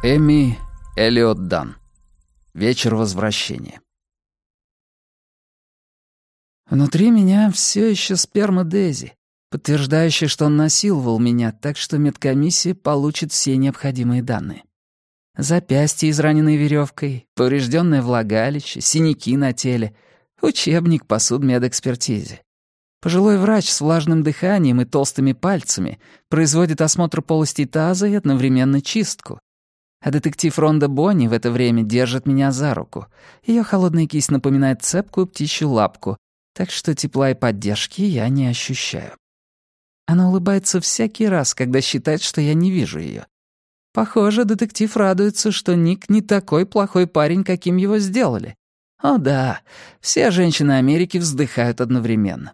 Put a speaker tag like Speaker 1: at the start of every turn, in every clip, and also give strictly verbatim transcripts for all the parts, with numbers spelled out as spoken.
Speaker 1: Эми Эллиот Дан. Вечер возвращения. Внутри меня все еще сперма Дейзи, подтверждающая, что он насиловал меня, так что медкомиссия получит все необходимые данные. Запястье, израненное веревкой, поврежденное влагалище, синяки на теле, учебник по судмедэкспертизе. Пожилой врач с влажным дыханием и толстыми пальцами производит осмотр полостей таза и одновременно чистку. А детектив Ронда Бонни в это время держит меня за руку. Ее холодная кисть напоминает цепкую птичью лапку, так что тепла и поддержки я не ощущаю. Она улыбается всякий раз, когда считает, что я не вижу ее. Похоже, детектив радуется, что Ник не такой плохой парень, каким его сделали. О да, все женщины Америки вздыхают одновременно.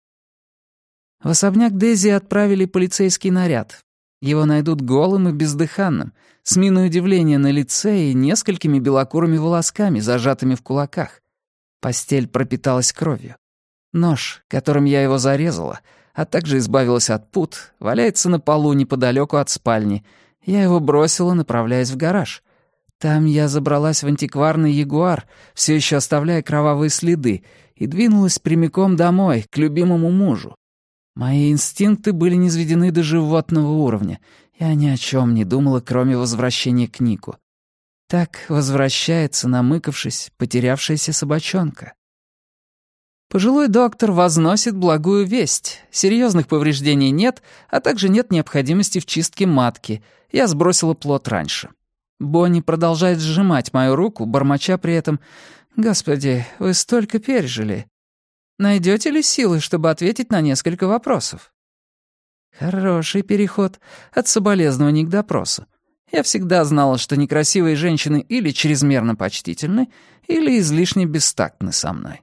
Speaker 1: В особняк Дейзи отправили полицейский наряд. Его найдут голым и бездыханным, с миной удивления на лице и несколькими белокурыми волосками, зажатыми в кулаках. Постель пропиталась кровью. Нож, которым я его зарезала, а также избавилась от пут, валяется на полу неподалеку от спальни. Я его бросила, направляясь в гараж. Там я забралась в антикварный Ягуар, все еще оставляя кровавые следы, и двинулась прямиком домой, к любимому мужу. Мои инстинкты были низведены до животного уровня. Я ни о чем не думала, кроме возвращения к Нику. Так возвращается, намыкавшись, потерявшаяся собачонка. Пожилой доктор возносит благую весть. Серьезных повреждений нет, а также нет необходимости в чистке матки. Я сбросила плод раньше. Бонни продолжает сжимать мою руку, бормоча при этом: «Господи, вы столько пережили. Найдете ли силы, чтобы ответить на несколько вопросов?» Хороший переход от соболезнований к допросу. Я всегда знала, что некрасивые женщины или чрезмерно почтительны, или излишне бестактны со мной.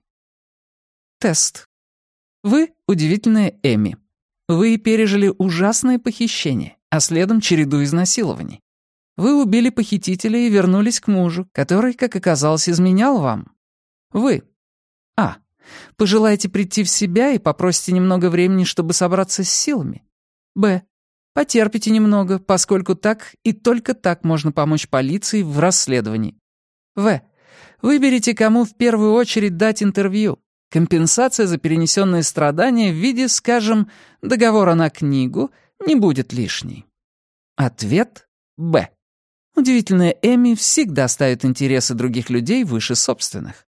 Speaker 1: Тест. Вы — удивительная Эми. Вы пережили ужасное похищение, а следом череду изнасилований. Вы убили похитителя и вернулись к мужу, который, как оказалось, изменял вам. Вы. А. Пожелаете прийти в себя и попросите немного времени, чтобы собраться с силами. Б. Потерпите немного, поскольку так и только так можно помочь полиции в расследовании. В. Выберите, кому в первую очередь дать интервью. Компенсация за перенесенные страдания в виде, скажем, договора на книгу не будет лишней. Ответ Б. Удивительная Эми всегда ставит интересы других людей выше собственных.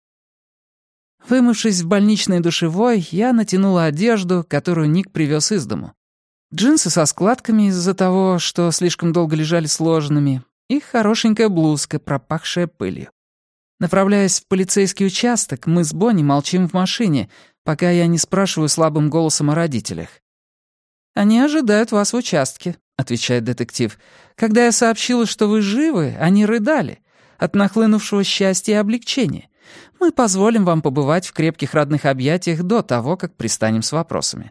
Speaker 1: Вымывшись в больничной душевой, я натянула одежду, которую Ник привез из дому. Джинсы со складками из-за того, что слишком долго лежали сложенными, и хорошенькая блузка, пропахшая пылью. Направляясь в полицейский участок, мы с Бонни молчим в машине, пока я не спрашиваю слабым голосом о родителях. «Они ожидают вас в участке», — отвечает детектив. «Когда я сообщила, что вы живы, они рыдали от нахлынувшего счастья и облегчения. Мы позволим вам побывать в крепких родных объятиях до того, как пристанем с вопросами».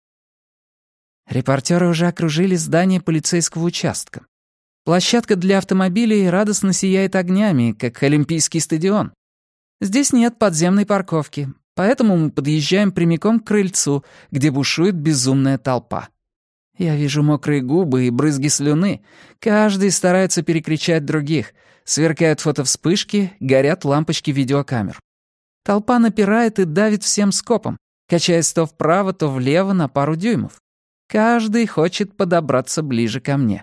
Speaker 1: Репортеры уже окружили здание полицейского участка. Площадка для автомобилей радостно сияет огнями, как Олимпийский стадион. Здесь нет подземной парковки, поэтому мы подъезжаем прямиком к крыльцу, где бушует безумная толпа. Я вижу мокрые губы и брызги слюны. Каждый старается перекричать других. Сверкают фотовспышки, горят лампочки видеокамер. Толпа напирает и давит всем скопом, качаясь то вправо, то влево на пару дюймов. Каждый хочет подобраться ближе ко мне.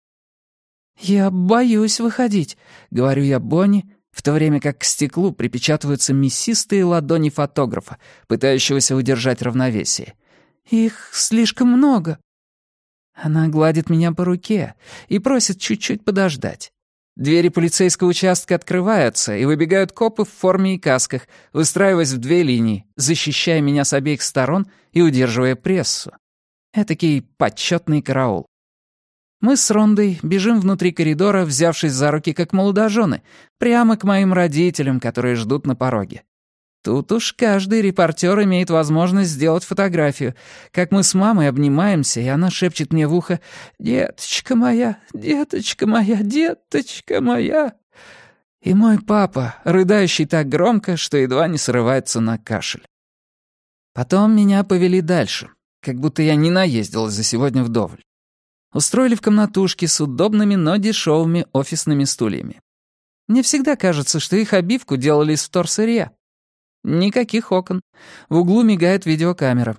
Speaker 1: «Я боюсь выходить», — говорю я Бонни, в то время как к стеклу припечатываются мясистые ладони фотографа, пытающегося удержать равновесие. «Их слишком много». Она гладит меня по руке и просит чуть-чуть подождать. Двери полицейского участка открываются, и выбегают копы в форме и касках, выстраиваясь в две линии, защищая меня с обеих сторон и удерживая прессу. Этакий почетный караул. Мы с Рондой бежим внутри коридора, взявшись за руки как молодожены, прямо к моим родителям, которые ждут на пороге. Тут уж каждый репортер имеет возможность сделать фотографию, как мы с мамой обнимаемся, и она шепчет мне в ухо: «Деточка моя, деточка моя, деточка моя». И мой папа, рыдающий так громко, что едва не срывается на кашель. Потом меня повели дальше, как будто я не наездилась за сегодня вдоволь. Устроили в комнатушке с удобными, но дешевыми офисными стульями. Мне всегда кажется, что их обивку делали из вторсырья. Никаких окон. В углу мигает видеокамера.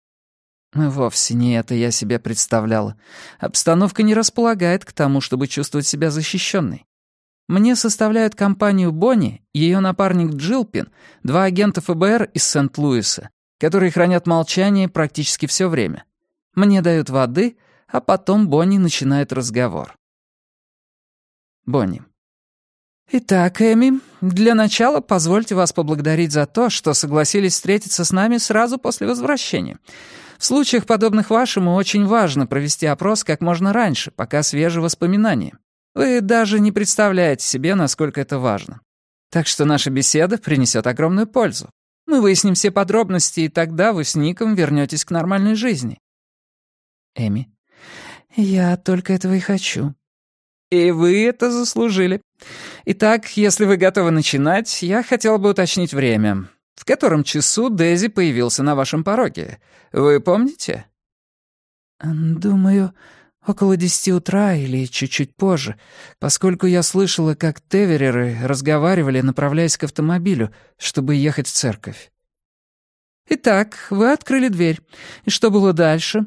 Speaker 1: Вовсе не это я себе представляла. Обстановка не располагает к тому, чтобы чувствовать себя защищенной. Мне составляют компанию Бонни, ее напарник Джилпин, два агента эф бэ эр из Сент-Луиса, которые хранят молчание практически все время. Мне дают воды, а потом Бонни начинает разговор. Бонни. «Итак, Эми, для начала позвольте вас поблагодарить за то, что согласились встретиться с нами сразу после возвращения. В случаях, подобных вашему, очень важно провести опрос как можно раньше, пока свежи воспоминания. Вы даже не представляете себе, насколько это важно. Так что наша беседа принесет огромную пользу. Мы выясним все подробности, и тогда вы с Ником вернетесь к нормальной жизни». Эми. «Я только этого и хочу». «И вы это заслужили. Итак, если вы готовы начинать, я хотел бы уточнить время. В котором часу Дэзи появился на вашем пороге? Вы помните?»
Speaker 2: «Думаю, около десяти утра или чуть-чуть позже, поскольку я слышала, как Тевереры разговаривали, направляясь к автомобилю, чтобы ехать в церковь».
Speaker 1: «Итак, вы открыли дверь. И что было дальше?»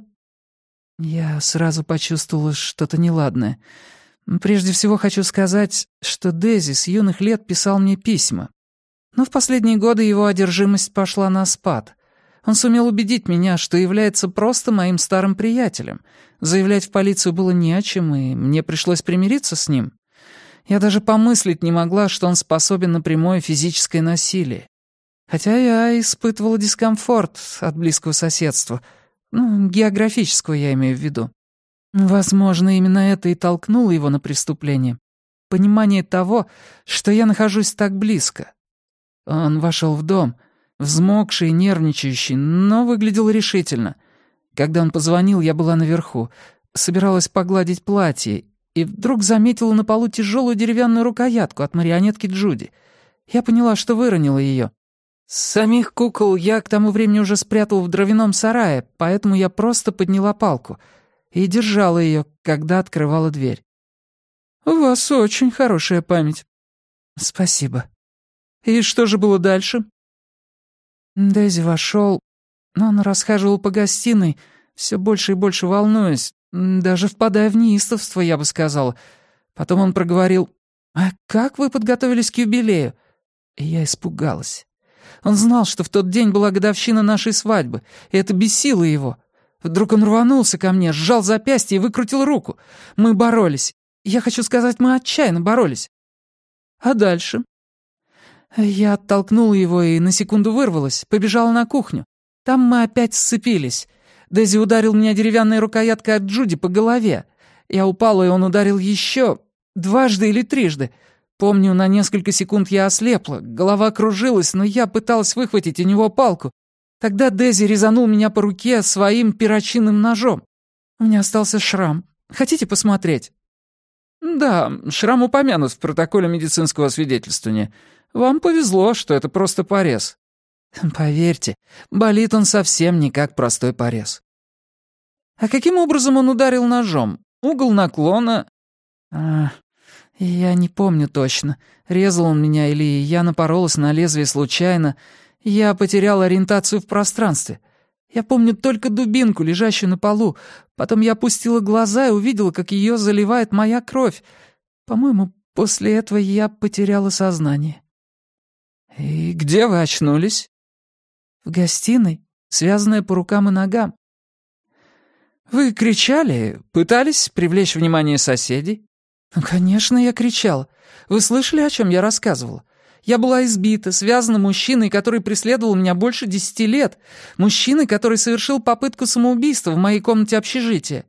Speaker 2: Я сразу почувствовала что-то неладное. Прежде всего хочу сказать, что Дэзи с юных лет писал мне письма. Но в последние годы его одержимость пошла на спад. Он сумел убедить меня, что является просто моим старым приятелем. Заявлять в полицию было не о чем, и мне пришлось примириться с ним. Я даже помыслить не могла, что он способен на прямое физическое насилие. Хотя я испытывала дискомфорт от близкого соседства. Ну, географического я имею в виду. Возможно, именно это и толкнуло его на преступление. Понимание того, что я нахожусь так близко. Он вошел в дом, взмокший и нервничающий, но выглядел решительно. Когда он позвонил, я была наверху, собиралась погладить платье, и вдруг заметила на полу тяжелую деревянную рукоятку от марионетки Джуди. Я поняла, что выронила ее. Самих кукол я к тому времени уже спрятал в дровяном сарае, поэтому я просто подняла палку и держала ее, когда открывала дверь. «У вас очень хорошая память». «Спасибо». «И что же было дальше?» Дэзи вошел, но он расхаживал по гостиной, все больше и больше волнуясь, даже впадая в неистовство, я бы сказала. Потом он проговорил: «А как вы подготовились к юбилею?» И я испугалась. Он знал, что в тот день была годовщина нашей свадьбы, и это бесило его. Вдруг он рванулся ко мне, сжал запястье и выкрутил руку. Мы боролись. Я хочу сказать, мы отчаянно боролись. А дальше? Я оттолкнула его и на секунду вырвалась, побежала на кухню. Там мы опять сцепились. Дэзи ударил меня деревянной рукояткой от Джуди по голове. Я упала, и он ударил еще дважды или трижды. Помню, на несколько секунд я ослепла, голова кружилась, но я пыталась выхватить у него палку. Тогда Дэзи резанул меня по руке своим перочинным ножом. У меня остался шрам. Хотите посмотреть?» «Да, шрам упомянут в протоколе медицинского освидетельствования. Вам повезло, что это просто порез». «Поверьте, болит он совсем не как простой порез». «А каким образом он ударил ножом? Угол наклона...» а, «Я не помню точно, резал он меня или я напоролась на лезвие случайно. Я потерял ориентацию в пространстве. Я помню только дубинку, лежащую на полу. Потом я опустила глаза и увидела, как ее заливает моя кровь. По-моему, после этого я потеряла сознание». «И где вы очнулись?» «В гостиной, связанная по рукам и ногам». «Вы кричали? Пытались привлечь внимание соседей?» «Ну, конечно, я кричала. Вы слышали, о чем я рассказывала? Я была избита, связана мужчиной, который преследовал меня больше десяти лет. Мужчиной, который совершил попытку самоубийства в моей комнате общежития».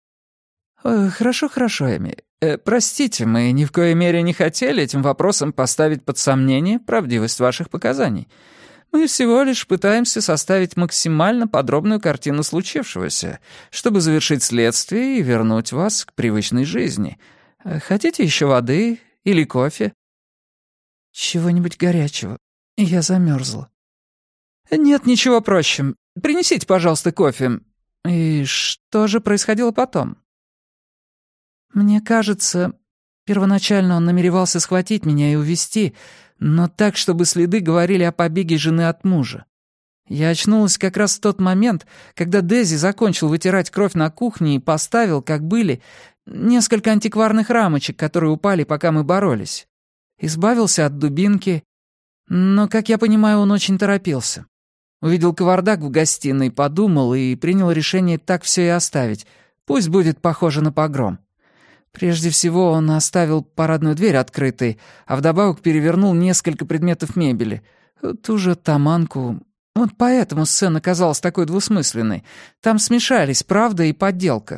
Speaker 2: Э, «Хорошо, хорошо, Эми. Э, простите, мы ни в коей мере не хотели этим вопросом поставить под сомнение правдивость ваших показаний. Мы всего лишь пытаемся составить максимально подробную картину случившегося, чтобы завершить следствие и вернуть вас к привычной жизни. Хотите еще воды или кофе?» «Чего-нибудь горячего. Я замерзла». «Нет, ничего проще. Принесите, пожалуйста, кофе». «И что же происходило потом?» Мне кажется, первоначально он намеревался схватить меня и увезти, но так, чтобы следы говорили о побеге жены от мужа. Я очнулась как раз в тот момент, когда Дэзи закончил вытирать кровь на кухне и поставил, как были, несколько антикварных рамочек, которые упали, пока мы боролись. Избавился от дубинки, но, как я понимаю, он очень торопился. Увидел кавардак в гостиной, подумал и принял решение так все и оставить. Пусть будет похоже на погром. Прежде всего он оставил парадную дверь открытой, а вдобавок перевернул несколько предметов мебели. Ту же таманку. Вот поэтому сцена казалась такой двусмысленной. Там смешались правда и подделка.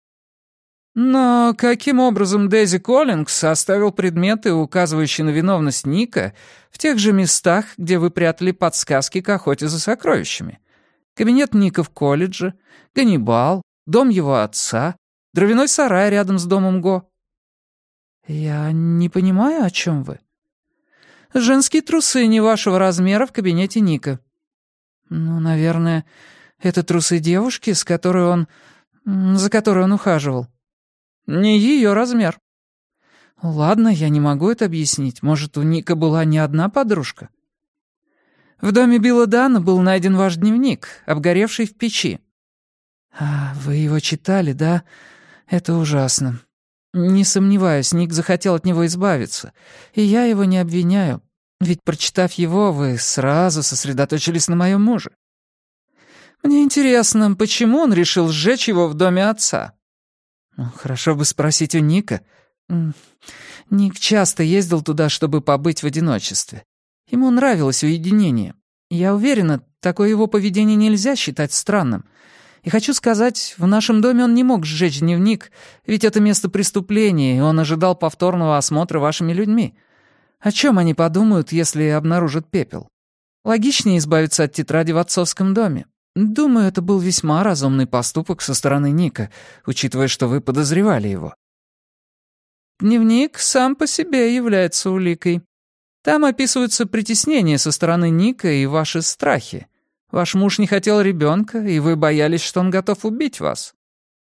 Speaker 2: Но каким образом Дэзи Коллингс оставил предметы, указывающие на виновность Ника, в тех же местах, где вы прятали подсказки к охоте за сокровищами? Кабинет Ника в колледже, Ганнибал, дом его отца, дровяной сарай рядом с домом Го. Я не понимаю, о чем вы. Женские трусы не вашего размера в кабинете Ника. Ну, наверное, это трусы девушки, с которой он... за которой он ухаживал. Не ее размер. Ладно, я не могу это объяснить. Может, у Ника была не одна подружка? В доме Билла Дана был найден ваш дневник, обгоревший в печи. А, вы его читали, да? Это ужасно. Не сомневаюсь, Ник захотел от него избавиться. И я его не обвиняю. Ведь, прочитав его, вы сразу сосредоточились на моем муже. Мне интересно, почему он решил сжечь его в доме отца? Ну, хорошо бы спросить у Ника. Ник часто ездил туда, чтобы побыть в одиночестве. Ему нравилось уединение. Я уверена, такое его поведение нельзя считать странным. И хочу сказать, в нашем доме он не мог сжечь дневник, ведь это место преступления, и он ожидал повторного осмотра вашими людьми. О чем они подумают, если обнаружат пепел? Логичнее избавиться от тетради в отцовском доме. Думаю, это был весьма разумный поступок со стороны Ника, учитывая, что вы подозревали его. Дневник сам по себе является уликой. Там описываются притеснения со стороны Ника и ваши страхи. Ваш муж не хотел ребенка, и вы боялись, что он готов убить вас.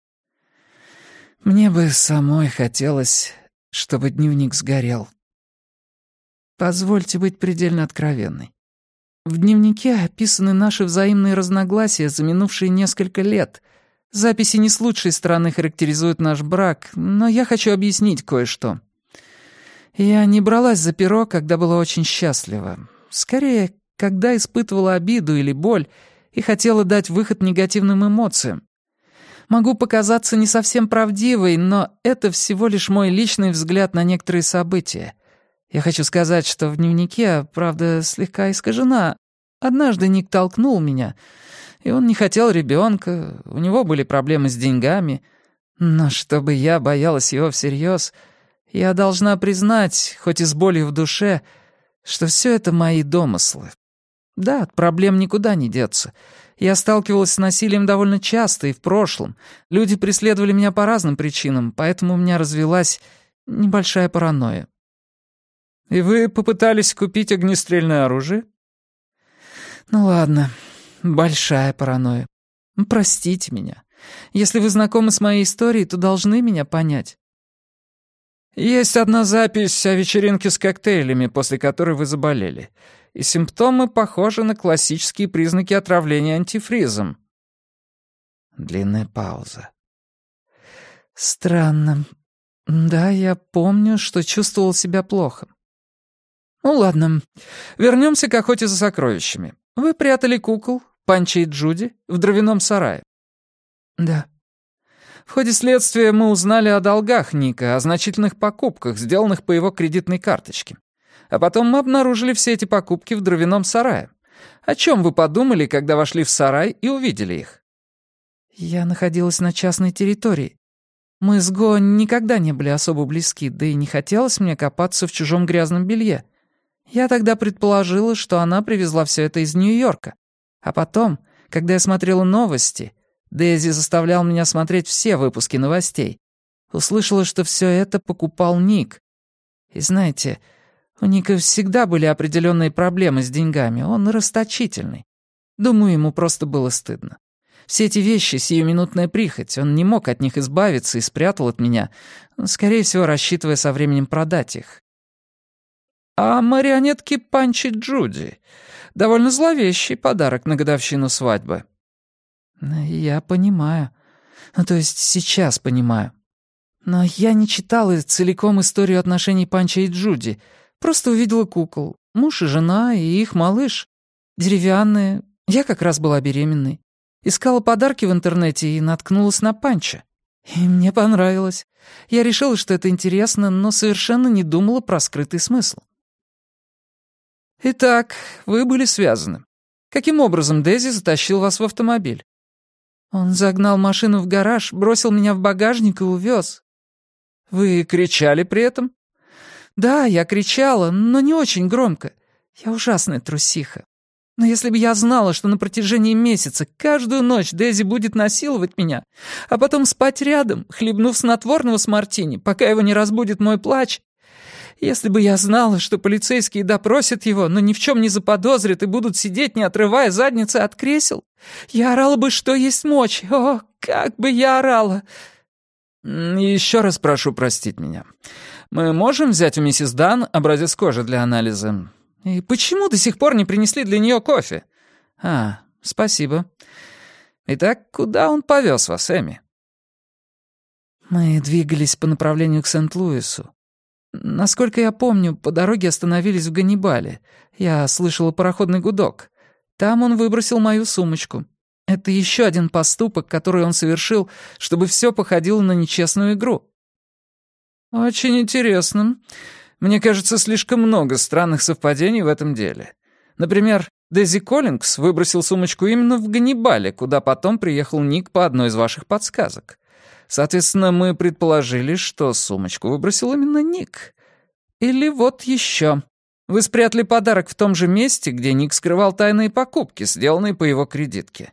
Speaker 2: Мне бы самой хотелось, чтобы дневник сгорел. Позвольте быть предельно откровенной. В дневнике описаны наши взаимные разногласия за минувшие несколько лет. Записи не с лучшей стороны характеризуют наш брак, но я хочу объяснить кое-что. Я не бралась за перо, когда была очень счастлива. Скорее, когда испытывала обиду или боль и хотела дать выход негативным эмоциям. Могу показаться не совсем правдивой, но это всего лишь мой личный взгляд на некоторые события. Я хочу сказать, что в дневнике, правда, слегка искажена. Однажды Ник толкнул меня, и он не хотел ребенка, у него были проблемы с деньгами. Но чтобы я боялась его всерьез, я должна признать, хоть и с болью в душе, что все это мои домыслы. Да, от проблем никуда не деться. Я сталкивалась с насилием довольно часто и в прошлом. Люди преследовали меня по разным причинам, поэтому у меня развилась небольшая паранойя. «И вы попытались купить огнестрельное оружие?» «Ну ладно, большая паранойя. Простите меня. Если вы знакомы с моей историей, то должны меня понять». «Есть одна запись о вечеринке с коктейлями, после которой вы заболели. И симптомы похожи на классические признаки отравления антифризом». Длинная пауза. «Странно. Да, я помню, что чувствовал себя плохо. Ну ладно, вернемся к охоте за сокровищами. Вы прятали кукол, Панчи и Джуди, в дровяном сарае?» «Да». «В ходе следствия мы узнали о долгах Ника, о значительных покупках, сделанных по его кредитной карточке. А потом мы обнаружили все эти покупки в дровяном сарае. О чем вы подумали, когда вошли в сарай и увидели их?» «Я находилась на частной территории. Мы с Го никогда не были особо близки, да и не хотелось мне копаться в чужом грязном белье. Я тогда предположила, что она привезла все это из Нью-Йорка. А потом, когда я смотрела новости, Дэзи заставлял меня смотреть все выпуски новостей, услышала, что все это покупал Ник. И знаете, у Ника всегда были определенные проблемы с деньгами, он расточительный. Думаю, ему просто было стыдно.
Speaker 1: Все эти вещи — сиюминутная прихоть. Он не мог от них избавиться и спрятал от меня, скорее всего, рассчитывая со временем продать их. А марионетки Панчи Джуди — довольно зловещий подарок на годовщину свадьбы. Я понимаю. Ну, то есть сейчас понимаю. Но я не читала целиком историю отношений Панча и Джуди. Просто увидела кукол. Муж и жена, и их малыш. Деревянные. Я как раз была беременной. Искала подарки в интернете и наткнулась на Панча. И мне понравилось. Я решила, что это интересно, но совершенно не думала про скрытый смысл. Итак, вы были связаны. Каким образом Дэзи затащил вас в автомобиль? Он загнал машину в гараж, бросил меня в багажник и увез. Вы кричали при этом? Да, я кричала, но не очень громко. Я ужасная трусиха. Но если бы я знала, что на протяжении месяца каждую ночь Дэзи будет насиловать меня, а потом спать рядом, хлебнув снотворного с мартини, пока его не разбудит мой плач... Если бы я знала, что полицейские допросят его, но ни в чем не заподозрят и будут сидеть, не отрывая задницы от кресел, я орала бы, что есть мочи. О, как бы я орала! Еще раз прошу простить меня. Мы можем взять у миссис Дан образец кожи для анализа? И почему до сих пор не принесли для нее кофе? А, спасибо. Итак, куда он повез вас, Эми? Мы двигались по направлению к Сент-Луису. Насколько я помню, по дороге остановились в Ганнибале. Я слышала пароходный гудок. Там он выбросил мою сумочку. Это еще один поступок, который он совершил, чтобы все походило на нечестную игру. Очень интересно. Мне кажется, слишком много странных совпадений в этом деле. Например, Дэзи Коллингс выбросил сумочку именно в Ганнибале, куда потом приехал Ник по одной из ваших подсказок. Соответственно, мы предположили, что сумочку выбросил именно Ник. Или вот еще. Вы спрятали подарок в том же месте, где Ник скрывал тайные покупки, сделанные по его кредитке.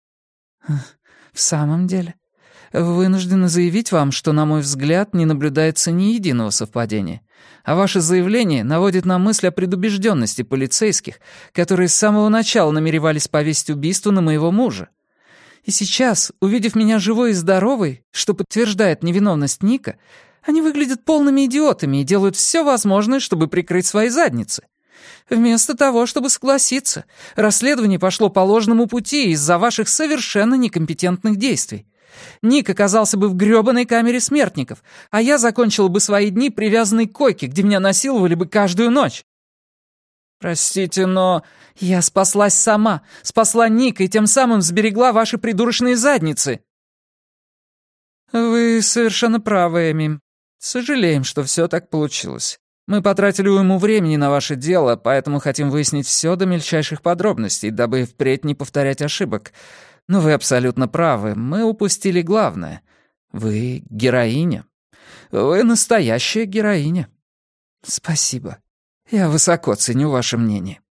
Speaker 1: В самом деле, вынуждена заявить вам, что, на мой взгляд, не наблюдается ни единого совпадения. А ваше заявление наводит на мысль о предубежденности полицейских, которые с самого начала намеревались повесить убийство на моего мужа. И сейчас, увидев меня живой и здоровой, что подтверждает невиновность Ника, они выглядят полными идиотами и делают все возможное, чтобы прикрыть свои задницы. Вместо того, чтобы согласиться, расследование пошло по ложному пути из-за ваших совершенно некомпетентных действий. Ник оказался бы в грёбаной камере смертников, а я закончила бы свои дни привязанной к койке, где меня насиловали бы каждую ночь. Простите, но... Я спаслась сама, спасла Ника и тем самым сберегла ваши придурочные задницы. Вы совершенно правы, Эми. Сожалеем, что все так получилось. Мы потратили уйму времени на ваше дело, поэтому хотим выяснить все до мельчайших подробностей, дабы впредь не повторять ошибок. Но вы абсолютно правы, мы упустили главное. Вы героиня. Вы настоящая героиня. Спасибо. Я высоко ценю ваше мнение.